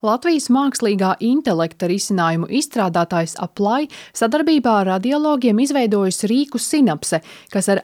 Latvijas mākslīgā intelekta risinājumu izstrādātājs Apply sadarbībā ar radiologiem izveidojusi rīku Synapse, kas ar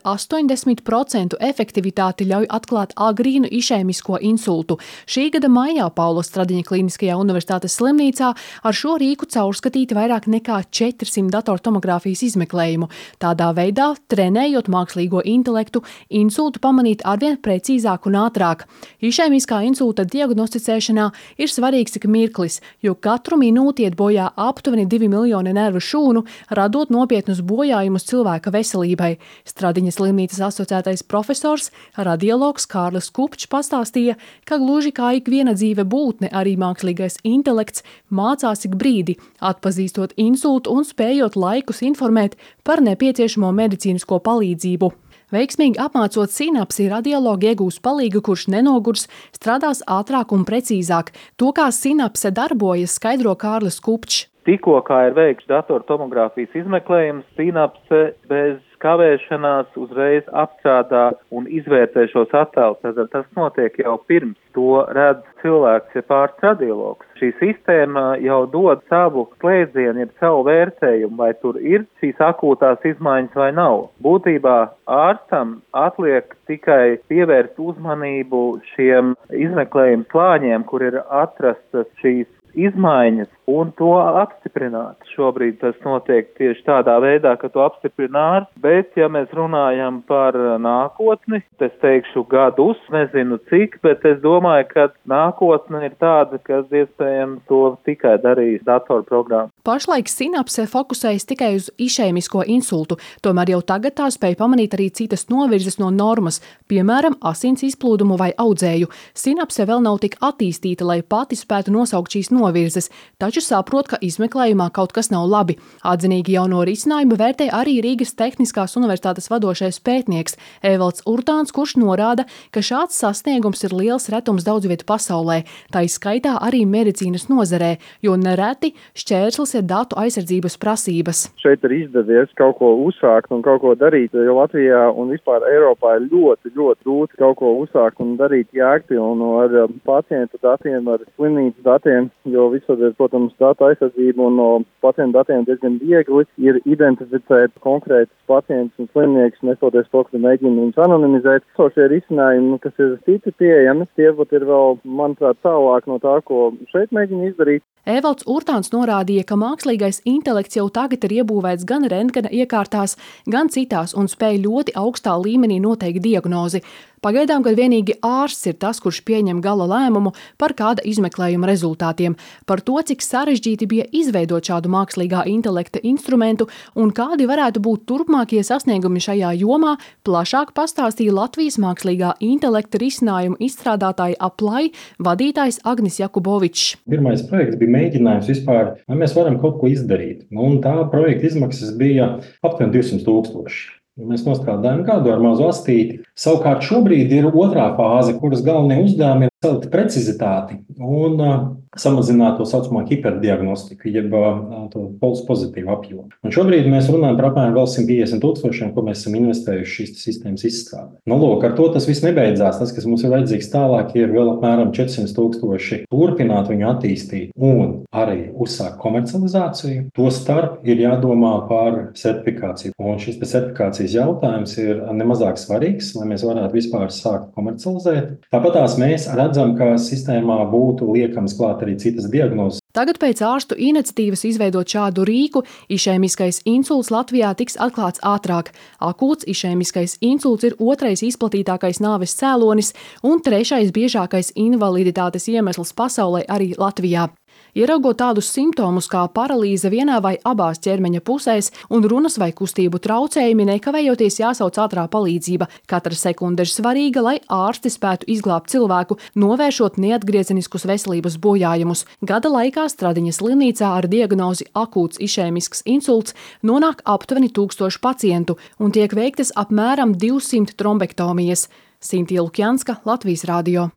80% efektivitāti ļauj atklāt agrīnu išēmisko insultu. Šī gada maijā Paula Stradiņa Kliniskajā universitātes slimnīcā ar šo rīku caurskatīti vairāk nekā 400 datortomogrāfijas izmeklējumu. Tādā veidā, trenējot mākslīgo intelektu, insultu pamanīt arvien precīzāk un ātrāk. Išēmiskā insulta diagnosticēšanā ir svarīgs tik mirklis, jo katru minūti iet bojā aptuveni 2 miljoni nervu šūnu, radot nopietnus bojājumus cilvēka veselībai. Stradiņas slimnīcas asociētais profesors, radiologs Kārlis Kupčs pastāstīja, ka gluži kā ikviena dzīve būtne, arī mākslīgais intelekts mācās ik brīdi, atpazīstot insultu un spējot laikus informēt par nepieciešamo medicīnisko palīdzību. Veiksmīgi apmācot Synapsi, radiologi iegūs palīgu, kurš nenogurs, strādās ātrāk un precīzāk. To, kā Synapse darbojas, skaidro Kārlis Kupčs. Tikko kā ir veikts datortomogrāfijas izmeklējums, Synapse bez kavēšanās uzreiz apstrādā un izvērtē šos attēlus. Tātad tas notiek jau pirms to redz cilvēks, ja pāris radiologs. Šī sistēma jau dod savu slēdzienu, jeb savu vērtējumu, vai tur ir šīs akūtās izmaiņas vai nav. Būtībā ārstam atliek tikai pievērst uzmanību šiem izmeklējumu slāņiem, kur ir atrastas šīs izmaiņas un to apstiprināt. Šobrīd tas notiek tieši tādā veidā, ka to apstiprina ārsts, bet ja mēs runājam par nākotni, es teikšu gadus, nezinu cik, bet es domāju, ka nākotne ir tāda, kas iespējams to tikai darīs datorprogramma. Pašlaik Synapse fokusējas tikai uz išēmisko insultu, tomēr jau tagad tā spēj pamanīt arī citas novirzes no normas, piemēram, asins izplūdumu vai audzēju. Synapse vēl nav tik attīstīta, lai pati spētu nosaukt šīs novirzes, taču saprot, ka izmeklējumā kaut kas nav labi. Atzinīgi jauno risinājumu vērtē arī Rīgas Tehniskās universitātes vadošais pētnieks Evalds Urtāns, kurš norāda, ka šāds sasniegums ir liels retums daudz vietu pasaulē, tā izskaitā arī medicīnas nozarē, jo nereti šķērslis ir datu aizsardzības prasības. Šeit ir izdevies kaut ko uzsākt un kaut ko darīt, jo Latvijā un vispār Eiropā ir ļoti grūti kaut ko uzsākt un darīt jēgpilnu ar pacientu datiem, ar slimnīcu datiem, jo visur ir, protams, datu aizsardzība un no pacientu datiem diezgan viegli ir identificēt konkrētus pacientus un slimniekus, nestoties to, ka mēģina viņus anonimizēt. Šie risinājumi, kas ir citi pieejami, tie ir vēl, manuprāt, tālāk no tā, ko šeit mēģina izdarīt. Evalds Urtāns norādīja, ka mākslīgais intelekts jau tagad ir iebūvēts gan rentgena iekārtās, gan citās un spēj ļoti augstā līmenī noteikt diagnozi. Pagaidām, kad vienīgi ārsts ir tas, kurš pieņem gala lēmumu par kāda izmeklējuma rezultātiem. Par to, cik sarežģīti bija izveidot šādu mākslīgā intelekta instrumentu un kādi varētu būt turpmākie sasniegumi šajā jomā, plašāk pastāstīja Latvijas mākslīgā intelekta risinājumu izstrādātāja Apply vadītājs Agnis Jakubovičs. Pirmais projekts bija mēģinājums vispār, vai mēs varam kaut ko izdarīt. Un tā projekta izmaksas bija aptuveni 200 000. Mēs nostrādājam gadu ar mazu astīti. Savukārt šobrīd ir otrā fāze, kuras galvenie uzdevumi ir celt precizitāti un samazināt to saucamo hiperdiagnostiku, jeb to pozitīvu apjomu. Un šobrīd mēs runājam par apmēram vēl 150 000, ko mēs esam investējuši šīs sistēmas izstrādē. Lūk, ar to tas viss nebeidzās. Tas, kas mums ir vajadzīgs tālāk, ir vēl apmēram 400 000 turpināt viņu attīstīt un arī uzsākt komercializāciju. To starp ir jādomā par certifikāciju. Un šis certifikācijas jautājums ir nemazāk svarīgs, lai mēs varētu vispār sākt komercializēt. Tāpatās mēs redzam, ka sistēmā būtu liekams klāt arī citas diagnozes. Tagad pēc ārstu iniciatīvas izveidot šādu rīku, išēmiskais insults Latvijā tiks atklāts ātrāk. Akūts išēmiskais insults ir otrais izplatītākais nāves cēlonis un trešais biežākais invaliditātes iemesls pasaulē arī Latvijā. Ieraugot tādus simptomus kā paralīze vienā vai abās ķermeņa pusēs un runas vai kustību traucējumi, nekavējoties jāsauc ātrā palīdzība. Katra sekunde ir svarīga, lai ārsti spētu izglābt cilvēku, novēršot neatgriezeniskus veselības bojājumus. Gada laikā Stradiņas slimnīcā ar diagnozi akūts išēmisks insults nonāk aptuveni 1000 pacientu un tiek veiktas apmēram 200 trombektomijas. Sintīja Lukjanska, Latvijas radio.